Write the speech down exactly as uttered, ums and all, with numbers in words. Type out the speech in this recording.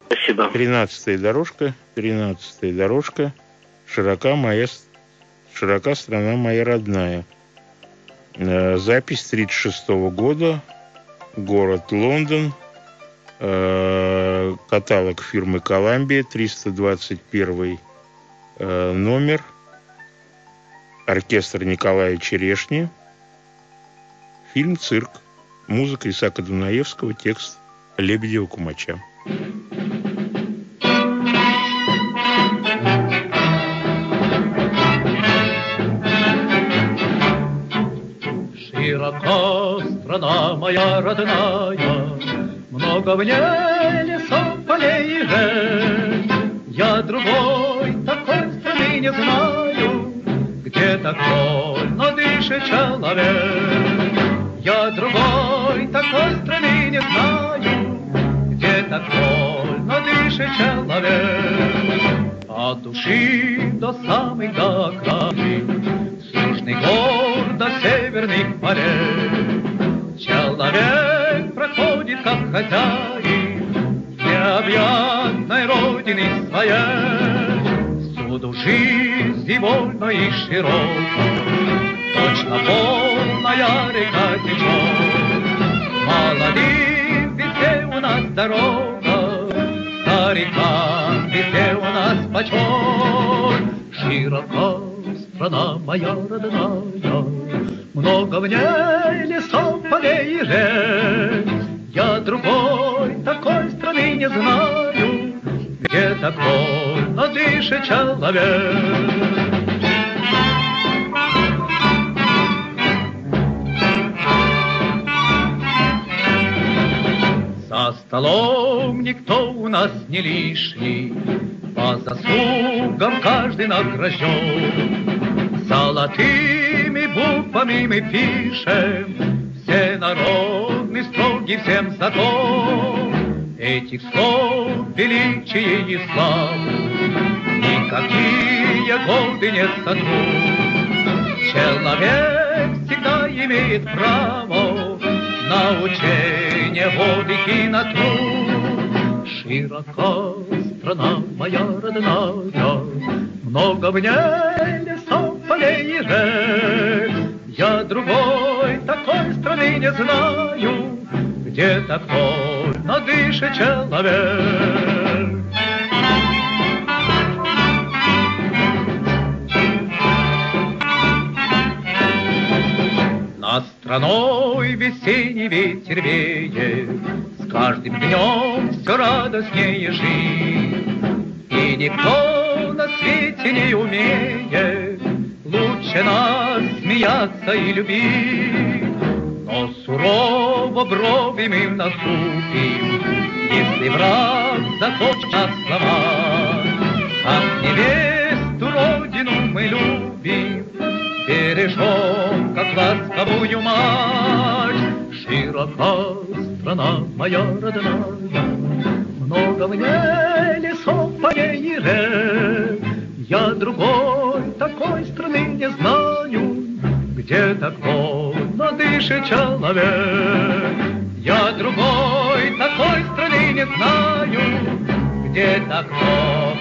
Спасибо. Тринадцатая дорожка, тринадцатая дорожка, широка моя, широка страна моя родная. Запись тридцать шестого года, город Лондон, каталог фирмы Columbia, триста двадцать первый номер, оркестр Николая Черешни, фильм «Цирк», музыка Исаака Дунаевского, текст Лебедева-Кумача. Широка страна моя родная, много в ней лесов, полей и рек. Я другой такой страны не знаю, где так вольно дышит человек. Я другой такой страны не знаю, где так вольно дышит человек. От души до самых до края, с южных гор до северных морей. Человек проходит как хозяин необъятной родины своей. Всюду жизнь вольна и широка, точно полная река течет. Молодым везде у нас дорога, старикам везде у нас почет. Широка страна моя родная, много в ней лесов, полей и рек. Я другой такой страны не знаю, где так вольно дышит человек. За столом никто у нас не лишний, по заслугам каждый награжден. Золотыми буквами мы пишем все народный строгий всем закон. Этих слов величие и славу никакие годы не сотрут. Человек всегда имеет право на учение, подвиг и на труд. Широка страна моя родная, много в ней лесов, полей и рек. Я другой такой страны не знаю, где так вольно дышит человек. Над страной весенний ветер веет, с каждым днем все радостнее жить. И никто на свете не умеет лучше нас смеяться и любить. Но сурово брови мы наступим, если враг захочет нас сломать. Как невесту родину мы любим, бережем, как ласковую мать. Широка страна моя родная, много в ней лесов, полей и рек. Я другой такой страны не знаю, где так вольно дышит человек. Я другой такой страны не знаю, где так вольно